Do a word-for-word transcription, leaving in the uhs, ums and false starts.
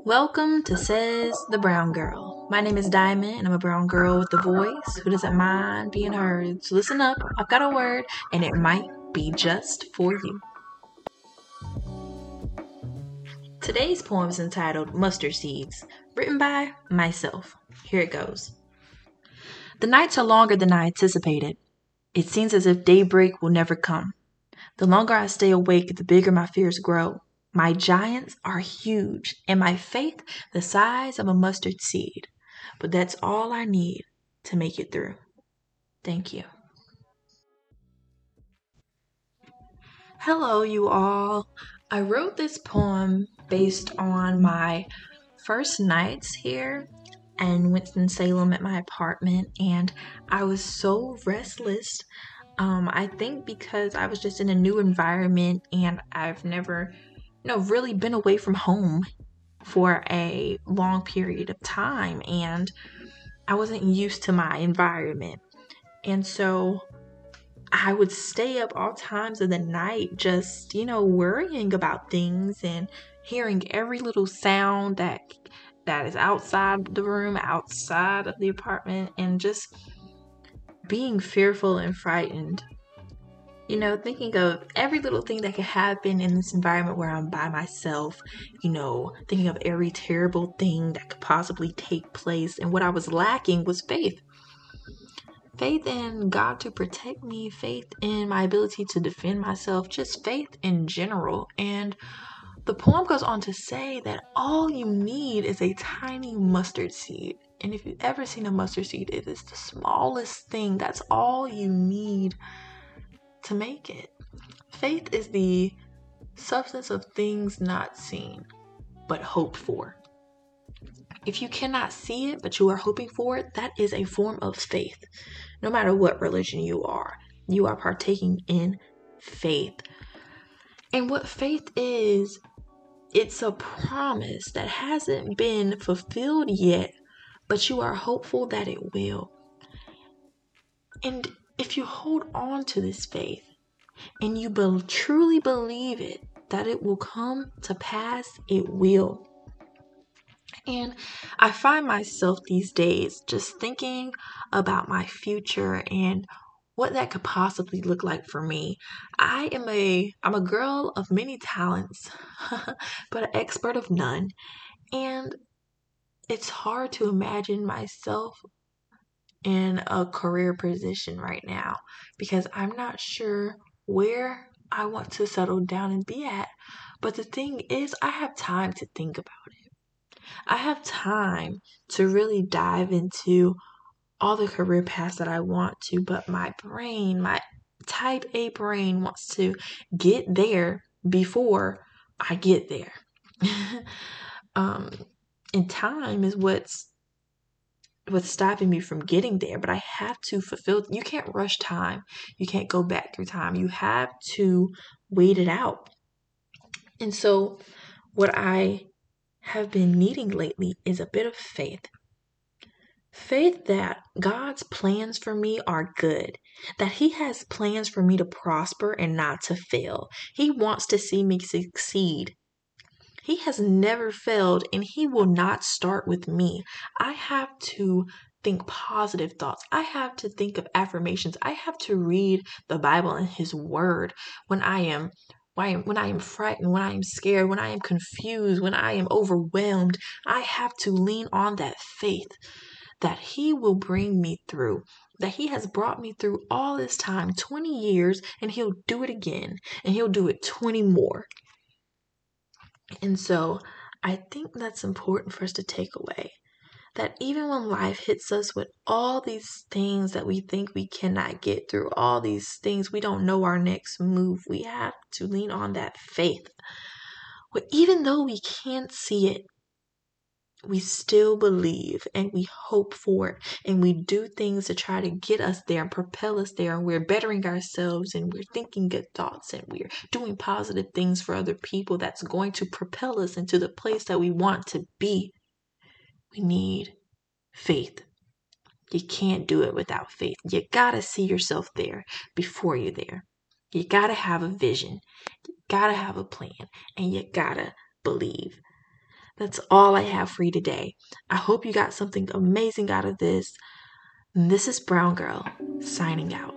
Welcome to Says the Brown Girl. My name is Diamond, and I'm a brown girl with a voice who doesn't mind being heard. So listen up, I've got a word, and it might be just for you. Today's poem is entitled Mustard Seeds, written by myself. Here it goes. The nights are longer than I anticipated. It seems as if daybreak will never come. The longer I stay awake, the bigger my fears grow. My giants are huge, and my faith the size of a mustard seed. But that's all I need to make it through. Thank you. Hello, you all. I wrote this poem based on my first nights here in Winston-Salem at my apartment, and I was so restless. Um, I think because I was just in a new environment and I've never, you know, really been away from home for a long period of time, and I wasn't used to my environment. And so I would stay up all times of the night just, you know, worrying about things and hearing every little sound that that is outside the room, outside of the apartment, and just being fearful and frightened. You know, thinking of every little thing that could happen in this environment where I'm by myself, you know, thinking of every terrible thing that could possibly take place. And what I was lacking was faith. Faith in God to protect me, faith in my ability to defend myself, just faith in general. And the poem goes on to say that all you need is a tiny mustard seed. And if you've ever seen a mustard seed, it is the smallest thing. That's all you need to make it. Faith is the substance of things not seen, but hoped for. If you cannot see it, but you are hoping for it, that is a form of faith. No matter what religion you are, you are partaking in faith. And what faith is, it's a promise that hasn't been fulfilled yet, but you are hopeful that it will. And if you hold on to this faith, and you be- truly believe it, that it will come to pass, it will. And I find myself these days just thinking about my future and what that could possibly look like for me. I am a I'm a girl of many talents, but an expert of none. And it's hard to imagine myself in a career position right now because I'm not sure where I want to settle down and be at. But the thing is, I have time to think about it. I have time to really dive into all the career paths that I want to, but my brain, my type A brain wants to get there before I get there. um, and time is what's what's stopping me from getting there, but I have to fulfill. You can't rush time. You can't go back through time. You have to wait it out. And so what I have been needing lately is a bit of faith. Faith that God's plans for me are good, that He has plans for me to prosper and not to fail. He wants to see me succeed. He has never failed, and He will not start with me. I have to think positive thoughts. I have to think of affirmations. I have to read the Bible and His Word when I am when I am, when I am frightened, when I am scared, when I am confused, when I am overwhelmed. I have to lean on that faith that He will bring me through, that He has brought me through all this time, twenty years, and He'll do it again, and He'll do it twenty more. And so I think that's important for us to take away. That even when life hits us with all these things that we think we cannot get through, all these things we don't know our next move, we have to lean on that faith. But even though we can't see it, we still believe and we hope for it, and we do things to try to get us there and propel us there, and we're bettering ourselves, and we're thinking good thoughts, and we're doing positive things for other people that's going to propel us into the place that we want to be. We need faith. You can't do it without faith. You gotta see yourself there before you're there. You gotta have a vision. You gotta have a plan, and you gotta believe. That's all I have for you today. I hope you got something amazing out of this. This is Brown Girl, signing out.